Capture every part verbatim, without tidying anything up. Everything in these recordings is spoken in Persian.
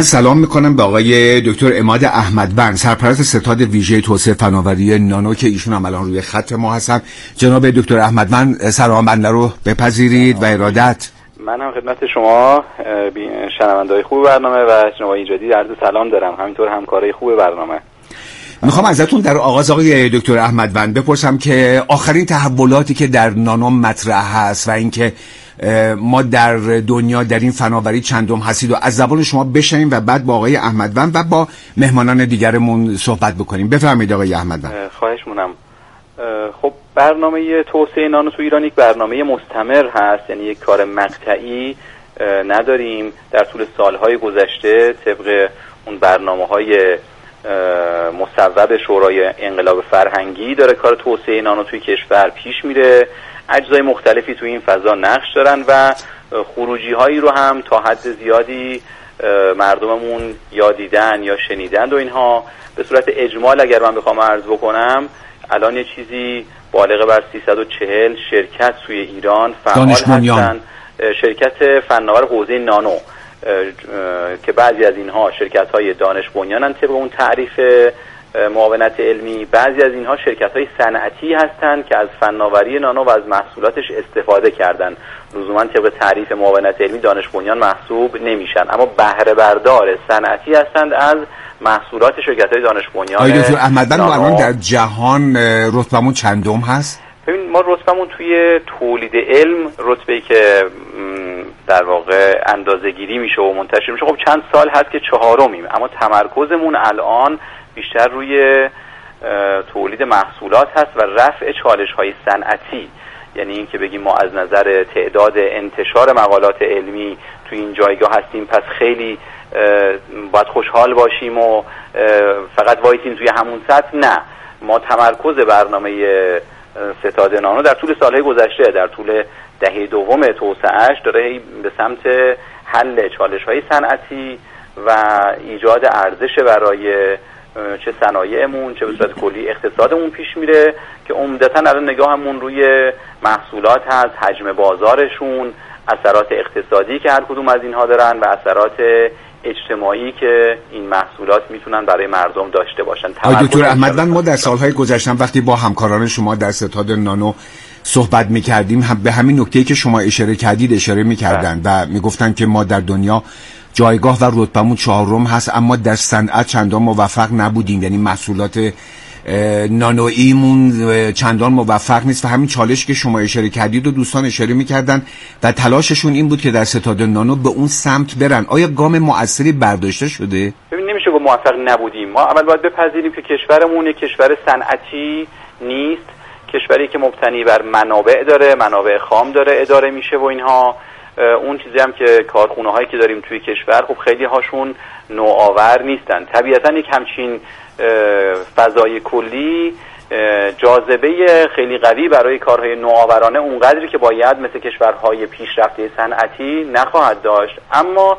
من سلام میکنم به آقای دکتر عماد احمدبند، سرپرست ستاد ویژه توسعه فناوری نانو که ایشون هم الان روی خط ما هستن. جناب دکتر احمدبند سلام بنده رو بپذیرید و ارادت. من هم خدمت شما شنونده‌های خوب برنامه و جناب ایجادی عرض سلام دارم، همینطور همکارای خوب برنامه. میخوام ازتون در آغاز آقای دکتر احمدبند بپرسم که آخرین تحولاتی که در نانو مطرح هست و اینکه ما در دنیا در این فناوری چندم هستید و از زبان شما بشنویم و بعد با آقای احمدبند و با مهمانان دیگرمون صحبت بکنیم. بفرمایید آقای احمدبند. خواهش مونم. خب برنامه توسعه نانو تو ایران یک برنامه مستمر هست، یعنی یک کار مقطعی نداریم. در طول سالهای گذشته طبق اون برنامه‌های مصوب شورای انقلاب فرهنگی داره کار توسعه نانو توی کشور پیش میره. اجزای مختلفی توی این فضا نقش دارن و خروجی هایی رو هم تا حد زیادی مردممون یا دیدن یا شنیدن و اینها. به صورت اجمال اگر من بخوام عرض بکنم، الان یه چیزی بالغ بر سیصد و چهل شرکت توی ایران فعال هستن، شرکت فناور حوزه نانو که بعضی از اینها شرکت های دانش بنیانن طبق اون تعریف معاونت علمی، بعضی از اینها شرکت های صنعتی هستند که از فناوری نانو و از محصولاتش استفاده کردن. لزوما طبق تعریف معاونت علمی دانش بنیان محسوب نمیشن، اما بهره بردار صنعتی هستند از محصولات شرکت های دانش بنیان. آقای دکتر احمدبند الان در جهان رتبمون چندم هست؟ ببین ما رتبمون توی تولید علم رتبه‌ای که در واقع اندازه‌گیری میشه و منتشر میشه خب چند سال هست که چهارمیم، اما تمرکزمون الان بیشتر روی تولید محصولات هست و رفع چالش‌های صنعتی. یعنی این که بگیم ما از نظر تعداد انتشار مقالات علمی توی این جایگاه هستیم پس خیلی باید خوشحال باشیم و فقط وایسیم توی همون سطح، نه. ما تمرکز برنامه ستاد نانو در طول سالهای گذشته، در طول دهه دوم توسعه‌اش داره به سمت حل چالش‌های صنعتی و ایجاد ارزش برای چه صنایعمون چه به صورت کلی اقتصادمون پیش میره که عمدتاً الان نگاهمون روی محصولات هست، حجم بازارشون، اثرات اقتصادی که هر کدوم از اینها دارن و اثرات اجتماعی که این محصولات میتونن برای مردم داشته باشن. آقای دکتر احمدبند ما در سالهای گذشته وقتی با همکاران شما در ستاد نانو صحبت میکردیم هم به همین نکته‌ای که شما اشاره کردید اشاره میکردن و میگفتن که ما در دنیا جایگاه و رتبمون چهارم هست اما در صنعت چندان موفق نبودیم، یعنی محصولات نانوییمون چندان موفق نیست و همین چالش که شما اشاره کردید و دوستان اشاره میکردن و تلاششون این بود که در ستاد نانو به اون سمت برن. آیا گام مؤثری برداشته شده؟ ببین نمیشه گفت موفق نبودیم. ما اول باید بپذیریم که کشورمون یک کشور صنعتی نیست، کشوری که مبتنی بر منابع داره، منابع خام داره اداره میشه و اینها. اون چیزی هم که کارخونه هایی که داریم توی کشور خب خیلی هاشون نوآور نیستن. طبیعتا یک همچین فضای کلی جاذبه خیلی قوی برای کارهای نوآورانه اونقدری که باید مثل کشورهای پیشرفته صنعتی نخواهد داشت. اما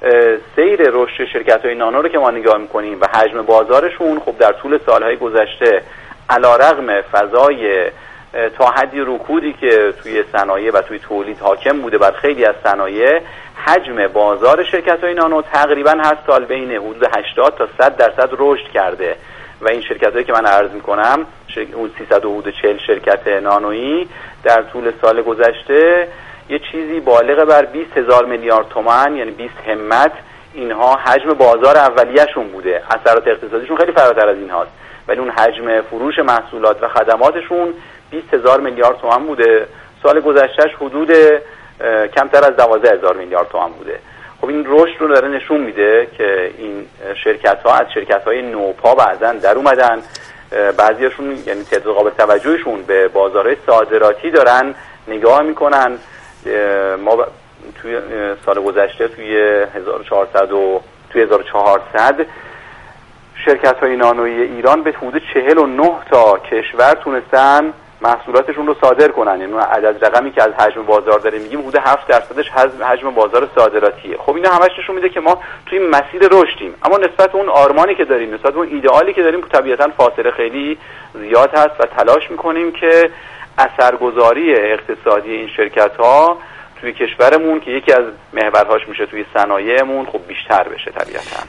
سیر رشد شرکت‌های نانو رو که ما نگاه می‌کنیم و حجم بازارشون خب در طول سالهای گذشته علیرغم فضای تا حدی رکودی که توی صنایع و توی تولید حاکم بوده بر خیلی از صنایع، حجم بازار شرکت‌های نانو تقریباً هر سال بین حدود هشتاد تا صد درصد رشد کرده و این شرکت‌هایی که من عرض می‌کنم اون سیصد و چهل شرکت نانویی در طول سال گذشته یه چیزی بالغ بر بیست هزار میلیارد تومان، یعنی بیست همت، اینها حجم بازار اولیه‌شون بوده. اثرات اقتصادیشون خیلی فراتر از این هاست، ولی اون حجم فروش محصولات و خدماتشون بیست هزار میلیارد تومان بوده. سال گذشتهش حدود کمتر از دوازده هزار میلیارد تومان بوده. خب این رشد رو داره نشون میده که این شرکت ها از شرکت های نوپا بعضا در اومدن. بعضیاشون یعنی تعداد قابل توجهشون به بازارهای صادراتی دارن نگاه میکنن. ما توی سال گذشته توی هزار و چهارصد و توی هزار و چهارصد شرکت های نانویی ایران به حدود چهل و نه تا کشور تونستن محصولاتشون رو صادر کنن. یعنی عدد رقمی که از حجم بازار داره میگیم حدود هفت درصدش حجم بازار صادراتیه. خب اینا همش نشون میده که ما توی مسیر رشدیم، اما نسبت اون آرمانی که داریم، نسبت اون ایدئالی که داریم طبیعتاً فاصله خیلی زیاد هست و تلاش میکنیم که اثرگذاری اقتصادی این شرکت ها توی کشورمون که یکی از محورهاش میشه توی صنایعمون خب بیشتر بشه طبیعتاً.